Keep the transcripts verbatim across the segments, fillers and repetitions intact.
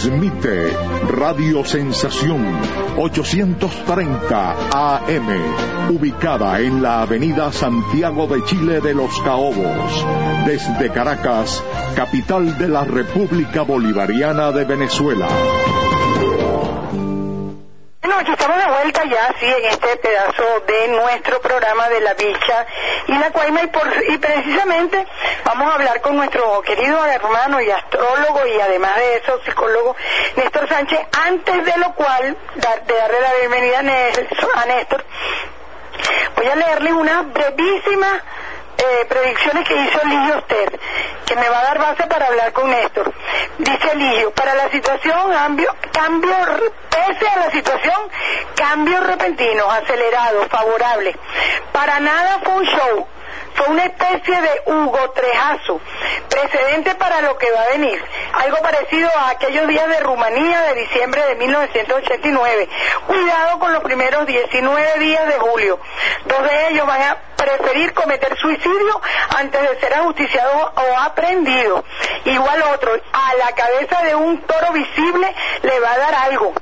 Transmite Radio Sensación ochocientos treinta A M, ubicada en la avenida Santiago de Chile de Los Caobos, desde Caracas, capital de la República Bolivariana de Venezuela. Bueno, aquí estamos de vuelta ya, sí, en este pedazo de nuestro programa de La Bicha y la Cuaima, y, por, y precisamente vamos a hablar con nuestro querido hermano y astrólogo, y además de eso, psicólogo, Néstor Sánchez, antes de lo cual, dar, de darle la bienvenida a Néstor, a Néstor, voy a leerle una brevísima Eh, predicciones que hizo Eligio Oster, que me va a dar base para hablar con Néstor. Dice Eligio: para la situación, cambio, cambio, pese a la situación, cambios repentinos, acelerados, favorables. Para nada fue un show, fue una especie de Hugo Trejazo, precedente para lo que va a venir. Algo parecido a aquellos días de Rumanía de diciembre de mil novecientos ochenta y nueve. Cuidado con los primeros diecinueve días de julio. Dos de ellos van a preferir cometer suicidio antes de ser ajusticiados o aprendidos. Igual otro, a la cabeza de un toro visible le va a dar algo.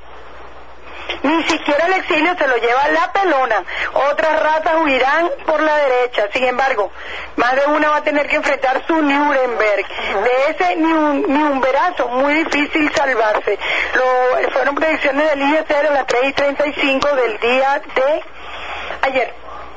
Ni siquiera el exilio se lo lleva la pelona. Otras ratas huirán por la derecha. Sin embargo, más de una va a tener que enfrentar su Nuremberg. De ese ni un, ni un verazo, muy difícil salvarse. Lo, fueron predicciones del I E C a las tres y treinta y cinco del día de ayer.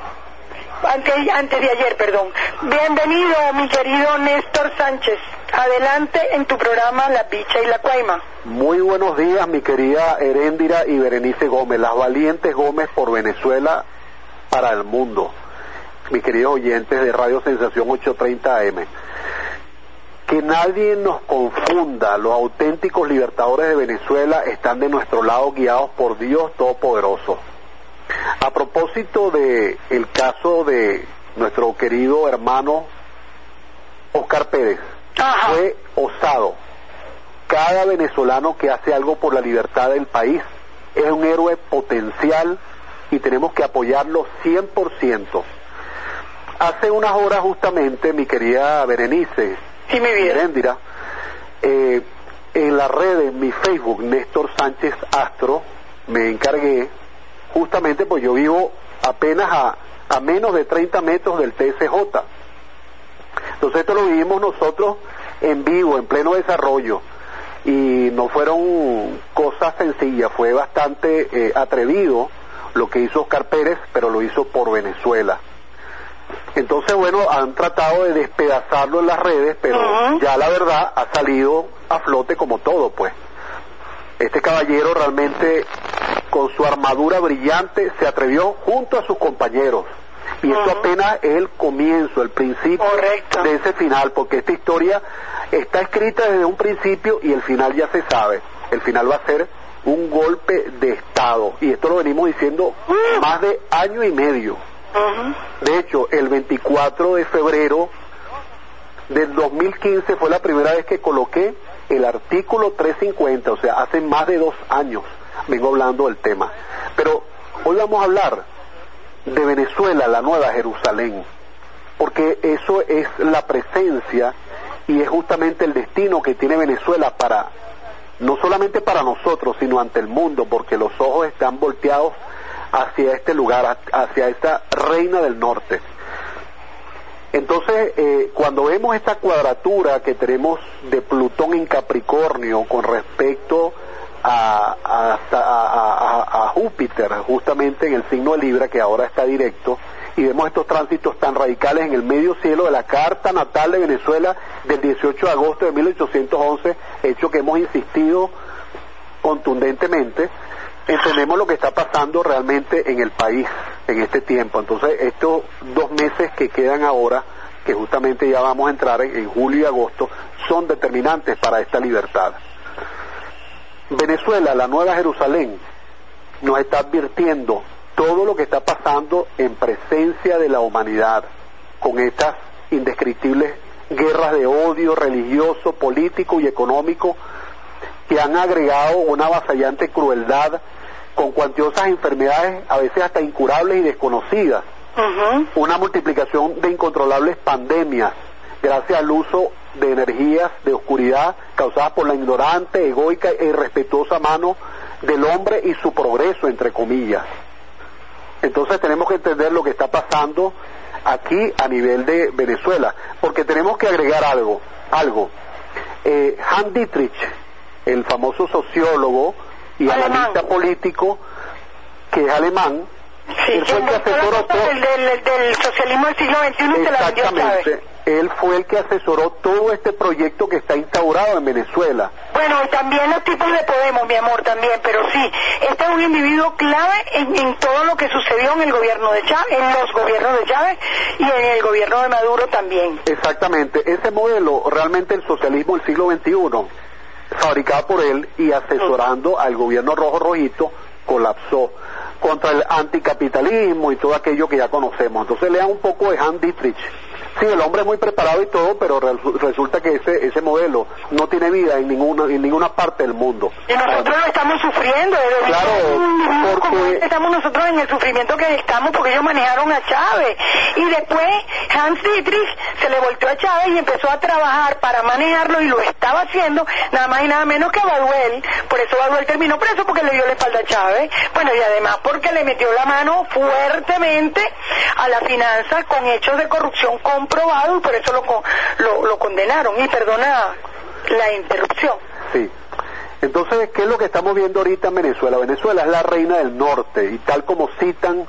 Antes, antes de ayer, perdón. Bienvenido, mi querido Néstor Sánchez. Adelante en tu programa La Bicha y la Cuaima. Muy buenos días, mi querida Heréndira y Berenice Gómez, las valientes Gómez por Venezuela para el mundo. Mis queridos oyentes de Radio Sensación ochocientos treinta A M. Que nadie nos confunda, los auténticos libertadores de Venezuela están de nuestro lado, guiados por Dios Todopoderoso. A propósito de el caso de nuestro querido hermano Oscar Pérez, Ajá. fue osado. Cada venezolano que hace algo por la libertad del país es un héroe potencial y tenemos que apoyarlo cien por ciento. Hace unas horas justamente, mi querida Berenice, sí, mi vida. Heréndira, eh, en la red, en mi Facebook, Néstor Sánchez Astro, me encargué, justamente pues yo vivo apenas a, a menos de treinta metros del T S J. Entonces esto lo vivimos nosotros en vivo, en pleno desarrollo, y no fueron cosas sencillas, fue bastante eh, atrevido lo que hizo Oscar Pérez, pero lo hizo por Venezuela. Entonces, bueno, han tratado de despedazarlo en las redes, pero uh-huh. ya la verdad ha salido a flote como todo, pues. Este caballero realmente, con su armadura brillante, se atrevió junto a sus compañeros. Y uh-huh. esto apenas es el comienzo, el principio Correcto. de ese final, porque esta historia está escrita desde un principio y el final ya se sabe. El final va a ser un golpe de Estado. Y esto lo venimos diciendo uh-huh. más de año y medio. Uh-huh. De hecho, el veinticuatro de febrero del dos mil quince fue la primera vez que coloqué el artículo trescientos cincuenta, o sea, hace más de dos años vengo hablando del tema. Pero hoy vamos a hablar de Venezuela, la Nueva Jerusalén, porque eso es la presencia y es justamente el destino que tiene Venezuela para, no solamente para nosotros, sino ante el mundo, porque los ojos están volteados hacia este lugar, hacia esta reina del norte. Entonces, eh, cuando vemos esta cuadratura que tenemos de Plutón en Capricornio con respecto a, a, a, a Júpiter, justamente en el signo de Libra, que ahora está directo, y vemos estos tránsitos tan radicales en el medio cielo de la carta natal de Venezuela del dieciocho de agosto de mil ochocientos once, hecho que hemos insistido contundentemente, entendemos lo que está pasando realmente en el país en este tiempo. Entonces estos dos meses que quedan ahora, que justamente ya vamos a entrar en, en julio y agosto, son determinantes para esta libertad. Venezuela, la Nueva Jerusalén, nos está advirtiendo todo lo que está pasando en presencia de la humanidad, con estas indescriptibles guerras de odio religioso, político y económico, que han agregado una avasallante crueldad con cuantiosas enfermedades, a veces hasta incurables y desconocidas, uh-huh. una multiplicación de incontrolables pandemias, gracias al uso de energías de oscuridad causadas por la ignorante, egoica e irrespetuosa mano del hombre y su progreso, entre comillas. Entonces tenemos que entender lo que está pasando aquí a nivel de Venezuela, porque tenemos que agregar algo, algo. Eh, Hans Dietrich, el famoso sociólogo y alemán, analista político, que es alemán, sí, él fue el que asesoró todo del, del, del socialismo del siglo veintiuno y se la vendió a Chávez. Él fue el que asesoró todo este proyecto que está instaurado en Venezuela. Bueno, y también los tipos de Podemos, mi amor, también, pero sí, este es un individuo clave en, en todo lo que sucedió en el gobierno de Chávez, en los gobiernos de Chávez y en el gobierno de Maduro también. Exactamente, ese modelo, realmente el socialismo del siglo veintiuno, fabricado por él y asesorando al gobierno rojo rojito, colapsó contra el anticapitalismo y todo aquello que ya conocemos. Entonces lean un poco de Hans Dietrich. Sí, el hombre es muy preparado y todo, pero resulta que ese ese modelo no tiene vida en ninguna en ninguna parte del mundo. Y nosotros lo estamos sufriendo. Claro, porque estamos nosotros en el sufrimiento que estamos porque ellos manejaron a Chávez. Y después Hans Dietrich se le volteó a Chávez y empezó a trabajar para manejarlo y lo estaba haciendo nada más y nada menos que a Baduel. Por eso Baduel terminó preso porque le dio la espalda a Chávez. Bueno, y además porque le metió la mano fuertemente a la finanza con hechos de corrupción comprobado y por eso lo, lo, lo condenaron. Y perdona la interrupción. Sí. Entonces, ¿qué es lo que estamos viendo ahorita en Venezuela? Venezuela es la reina del norte y tal como citan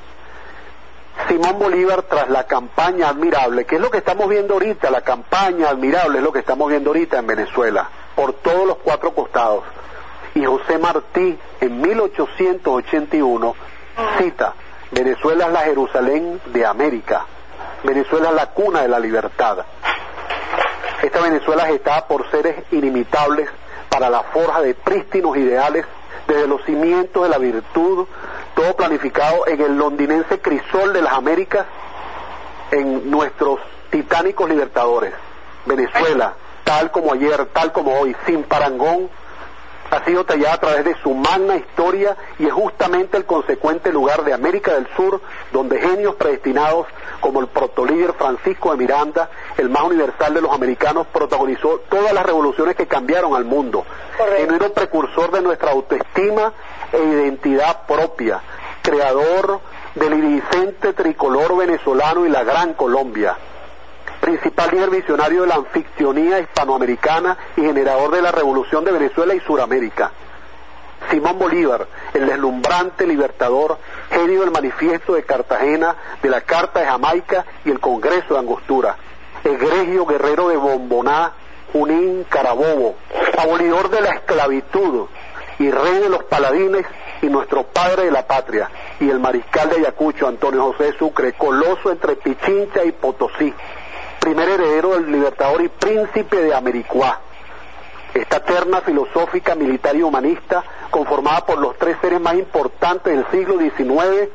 Simón Bolívar tras la campaña admirable, ¿qué es lo que estamos viendo ahorita? La campaña admirable es lo que estamos viendo ahorita en Venezuela, por todos los cuatro costados. Y José Martí en mil ochocientos ochenta y uno cita: Venezuela es la Jerusalén de América. Venezuela es la cuna de la libertad. Esta Venezuela es gestada por seres inimitables para la forja de prístinos ideales, desde los cimientos de la virtud, todo planificado en el londinense crisol de las Américas, en nuestros titánicos libertadores. Venezuela, tal como ayer, tal como hoy, sin parangón, ha sido tallada a través de su magna historia y es justamente el consecuente lugar de América del Sur donde genios predestinados como el protolíder Francisco de Miranda, el más universal de los americanos, protagonizó todas las revoluciones que cambiaron al mundo. Genuino precursor de nuestra autoestima e identidad propia, creador del iridiscente tricolor venezolano y la gran Colombia, principal líder visionario de la anficcionía hispanoamericana y generador de la revolución de Venezuela y Suramérica. Simón Bolívar, el deslumbrante libertador, genio del manifiesto de Cartagena, de la Carta de Jamaica y el Congreso de Angostura, egregio guerrero de Bomboná, Junín, Carabobo, abolidor de la esclavitud y rey de los paladines y nuestro padre de la patria, y el mariscal de Ayacucho, Antonio José Sucre, coloso entre Pichincha y Potosí, primer heredero del libertador y príncipe de Americuá. Esta terna filosófica, militar y humanista, conformada por los tres seres más importantes del siglo diecinueve,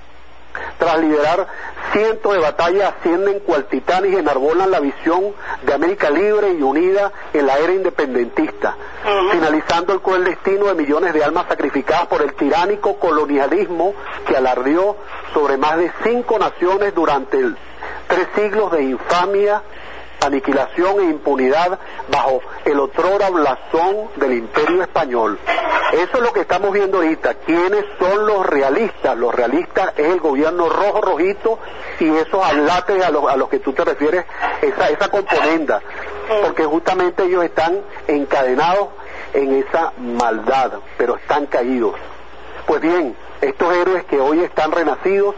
tras liderar cientos de batallas, ascienden cual titanes y enarbolan la visión de América libre y unida en la era independentista, uh-huh. finalizando el cruel destino de millones de almas sacrificadas por el tiránico colonialismo que alardeó sobre más de cinco naciones durante el tres siglos de infamia, aniquilación e impunidad bajo el otrora blasón del Imperio Español. Eso es lo que estamos viendo ahorita. ¿Quiénes son los realistas? Los realistas es el gobierno rojo rojito y esos alates a los, a los que tú te refieres, esa, esa componenda, porque justamente ellos están encadenados en esa maldad, pero están caídos. Pues bien, estos héroes que hoy están renacidos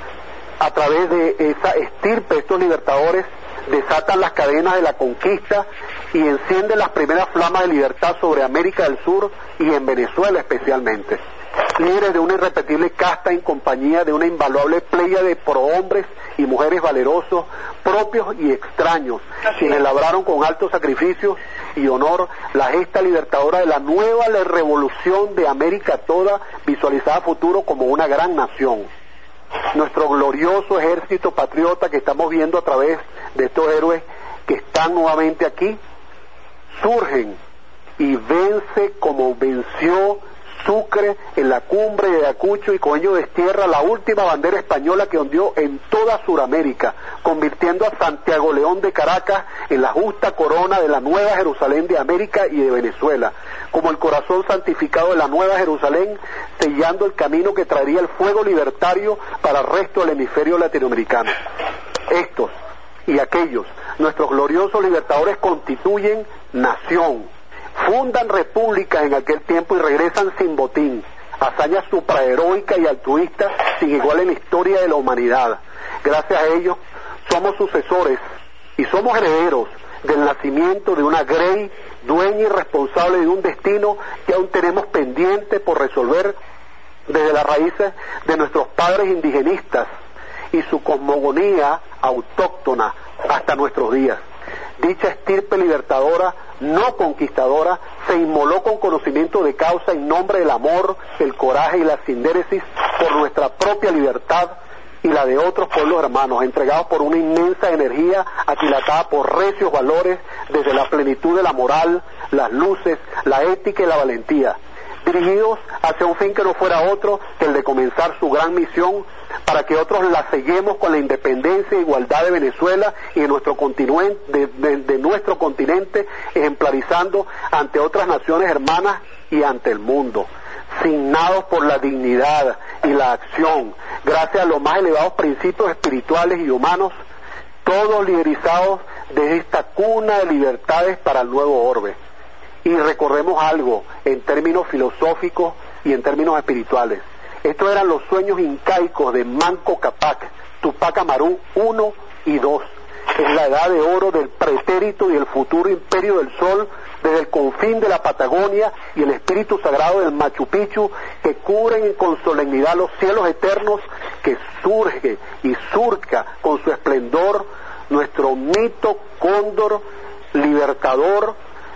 a través de esa estirpe, estos libertadores desatan las cadenas de la conquista y encienden las primeras flamas de libertad sobre América del Sur y en Venezuela especialmente. Líderes de una irrepetible casta en compañía de una invaluable playa de prohombres y mujeres valerosos, propios y extraños, quienes labraron con altos sacrificios y honor la gesta libertadora de la nueva revolución de América toda, visualizada a futuro como una gran nación. Nuestro glorioso ejército patriota que estamos viendo a través de estos héroes que están nuevamente aquí, surgen y vence como venció Sucre, en la cumbre de Ayacucho y Coeño de Tierra, la última bandera española que ondeó en toda Sudamérica, convirtiendo a Santiago León de Caracas en la justa corona de la Nueva Jerusalén de América y de Venezuela, como el corazón santificado de la Nueva Jerusalén, sellando el camino que traería el fuego libertario para el resto del hemisferio latinoamericano. Estos y aquellos, nuestros gloriosos libertadores, constituyen nación, fundan repúblicas en aquel tiempo y regresan sin botín, hazaña supraheroica y altruista sin igual en la historia de la humanidad. Gracias a ellos somos sucesores y somos herederos del nacimiento de una Grey, dueña y responsable de un destino que aún tenemos pendiente por resolver desde las raíces de nuestros padres indigenistas y su cosmogonía autóctona hasta nuestros días. Dicha estirpe libertadora, no conquistadora, se inmoló con conocimiento de causa en nombre del amor, el coraje y la sindéresis por nuestra propia libertad y la de otros pueblos hermanos, entregados por una inmensa energía aquilatada por recios valores desde la plenitud de la moral, las luces, la ética y la valentía, dirigidos hacia un fin que no fuera otro que el de comenzar su gran misión para que otros la seguimos con la independencia e igualdad de Venezuela y de nuestro continente, de, de, de nuestro continente, ejemplarizando ante otras naciones hermanas y ante el mundo, signados por la dignidad y la acción, gracias a los más elevados principios espirituales y humanos, todos liderizados desde esta cuna de libertades para el nuevo orbe. Y recordemos algo en términos filosóficos y en términos espirituales. Estos eran los sueños incaicos de Manco Cápac, Tupac Amaru uno y dos. Es la edad de oro del pretérito y el futuro imperio del sol, desde el confín de la Patagonia y el espíritu sagrado del Machu Picchu, que cubren con solemnidad los cielos eternos, que surge y surca con su esplendor nuestro mito cóndor libertador,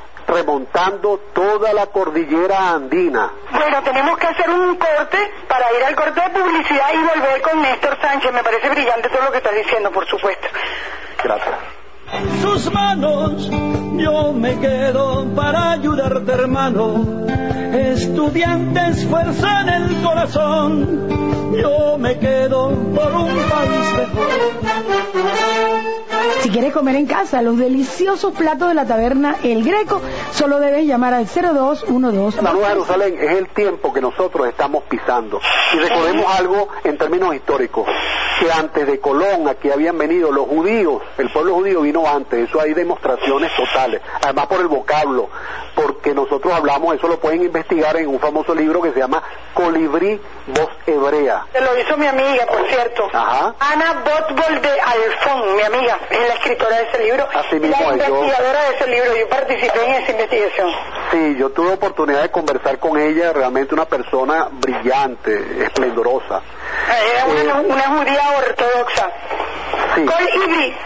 remontando toda la cordillera andina. Bueno, tenemos que hacer un corte para ir al corte de publicidad y volver con Néstor Sánchez. Me parece brillante todo lo que estás diciendo, por supuesto. Gracias. Sus manos, yo me quedo para ayudarte, hermano. Estudiantes, fuerza en el corazón. Yo me quedo por un país mejor. Si quieres comer en casa los deliciosos platos de la taberna El Greco, solo debes llamar al cero dos uno dos. La Nueva Jerusalén es el tiempo que nosotros estamos pisando. Y recordemos algo en términos históricos, que antes de Colón aquí habían venido los judíos, el pueblo judío vino antes, eso hay demostraciones totales, además por el vocablo, porque nosotros hablamos, eso lo pueden investigar en un famoso libro que se llama Colibrí, voz hebrea. Se lo hizo mi amiga, por cierto. Ajá. Ana Botbol de Alfón, mi amiga, es la escritora de ese libro, Así y mismo la es, investigadora yo... de ese libro. Yo participé en esa investigación. Sí, yo tuve oportunidad de conversar con ella, realmente una persona brillante, esplendorosa. Era una, eh, una judía ortodoxa. Sí. Col Ibri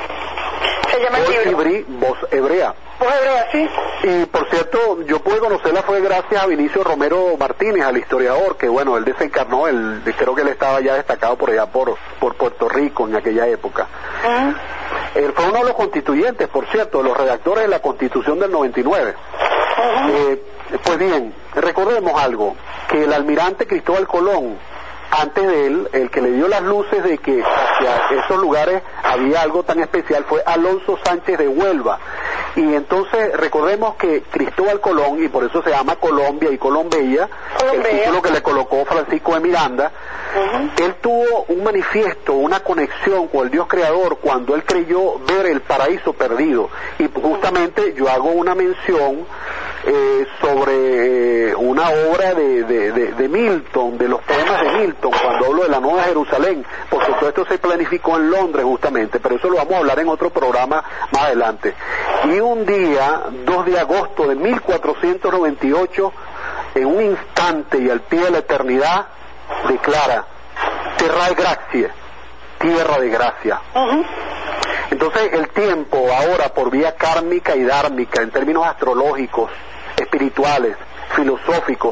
se llama el libro. Colibrí, voz hebrea. Voz hebrea, sí. Y por cierto, yo pude conocerla fue gracias a Vinicio Romero Martínez, al historiador, que bueno, él desencarnó, él, creo que él estaba ya destacado por allá por, por Puerto Rico en aquella época. Uh-huh. Él fue uno de los constituyentes, por cierto, de los redactores de la Constitución del noventa y nueve. Uh-huh. Eh, pues bien, recordemos algo, que el almirante Cristóbal Colón, antes de él, el que le dio las luces de que hacia esos lugares había algo tan especial fue Alonso Sánchez de Huelva. Y entonces recordemos que Cristóbal Colón, y por eso se llama Colombia y Colombella, Colombia, el título que le colocó Francisco de Miranda, uh-huh. Él tuvo un manifiesto, una conexión con el Dios Creador cuando él creyó ver el paraíso perdido. Y justamente yo hago una mención eh, sobre eh, una obra de, de, de, de Milton, de los poemas de Milton, cuando hablo de la Nueva Jerusalén, porque todo esto se planificó en Londres justamente, pero eso lo vamos a hablar en otro programa más adelante. Y un día, dos de agosto de mil cuatrocientos noventa y ocho, en un instante y al pie de la eternidad, declara, Terra Gracia, tierra de gracia. Uh-huh. Entonces el tiempo ahora por vía kármica y dármica, en términos astrológicos, espirituales, filosóficos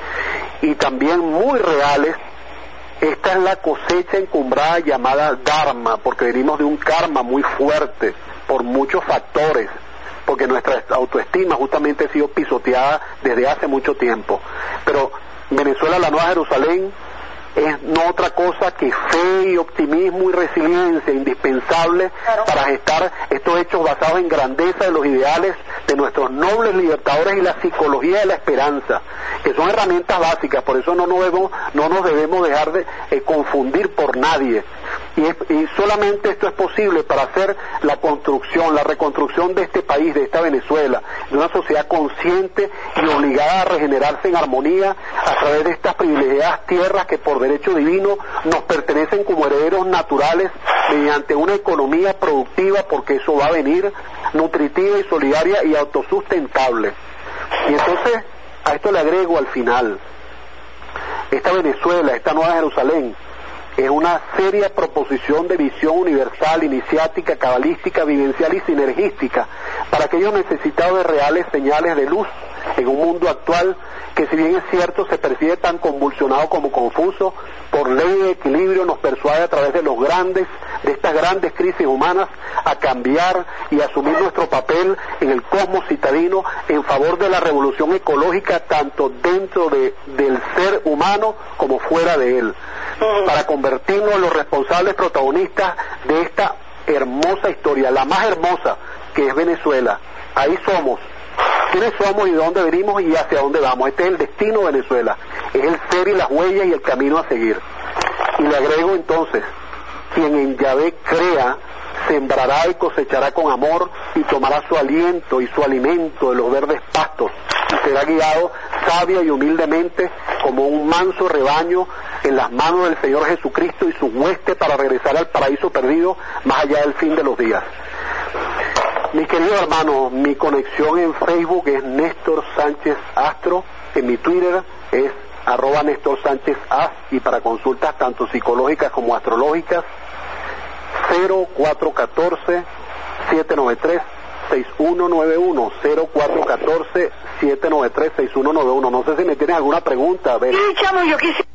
y también muy reales, esta es la cosecha encumbrada llamada Dharma, porque venimos de un karma muy fuerte por muchos factores, porque nuestra autoestima justamente ha sido pisoteada desde hace mucho tiempo. Pero Venezuela, la Nueva Jerusalén, es no otra cosa que fe y optimismo y resiliencia indispensable claro. para gestar estos hechos basados en grandeza de los ideales de nuestros nobles libertadores y la psicología de la esperanza, que son herramientas básicas. Por eso no nos debemos, no nos debemos dejar de eh, confundir por nadie. Y, es, y solamente esto es posible para hacer la construcción, la reconstrucción de este país, de esta Venezuela, de una sociedad consciente y obligada a regenerarse en armonía a través de estas privilegiadas tierras que por derecho divino nos pertenecen como herederos naturales mediante una economía productiva, porque eso va a venir, nutritiva y solidaria y autosustentable. Y entonces a esto le agrego al final, esta Venezuela, esta Nueva Jerusalén, es una seria proposición de visión universal, iniciática, cabalística, vivencial y sinergística para aquellos necesitados de reales señales de luz en un mundo actual que, si bien es cierto, se percibe tan convulsionado como confuso, por ley de equilibrio nos persuade a través de los grandes, de estas grandes crisis humanas, a cambiar y asumir nuestro papel en el cosmos citadino en favor de la revolución ecológica, tanto dentro de, del ser humano como fuera de él, para convertirnos en los responsables protagonistas de esta hermosa historia, la más hermosa, que es Venezuela. Ahí somos. ¿Quiénes somos y de dónde venimos y hacia dónde vamos? Este es el destino de Venezuela, es el ser y las huellas y el camino a seguir. Y le agrego entonces, quien en Yahvé crea, sembrará y cosechará con amor y tomará su aliento y su alimento de los verdes pastos y será guiado sabia y humildemente como un manso rebaño en las manos del Señor Jesucristo y su hueste para regresar al paraíso perdido más allá del fin de los días. Mis queridos hermanos, mi conexión en Facebook es Néstor Sánchez Astro, en mi Twitter es arroba Néstor Sánchez As, y para consultas tanto psicológicas como astrológicas cero cuatro uno cuatro, siete nueve tres, seis uno nueve uno, cero cuatro uno cuatro, siete nueve tres, seis uno nueve uno. No sé si me tienes alguna pregunta. Sí, chamo, yo quisiera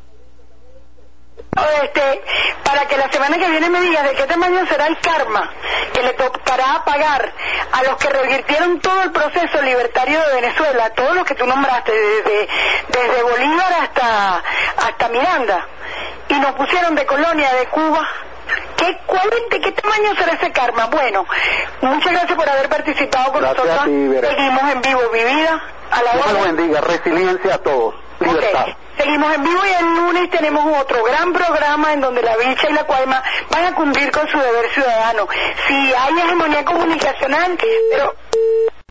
Este, para que la semana que viene me digas de qué tamaño será el karma que le tocará pagar a los que revirtieron todo el proceso libertario de Venezuela, todos los que tú nombraste, desde, desde Bolívar hasta, hasta Miranda, y nos pusieron de colonia de Cuba. ¿Qué, cuál, ¿De qué tamaño será ese karma? Bueno, muchas gracias por haber participado con gracias nosotros. A ti, Vera. Seguimos en vivo, mi vida. A la Dios hora. los bendiga, resiliencia a todos. Libertad. Okay. Seguimos en vivo y el lunes tenemos otro gran programa en donde la Bicha y la Cuaima van a cumplir con su deber ciudadano. Si hay hegemonía comunicacional, pero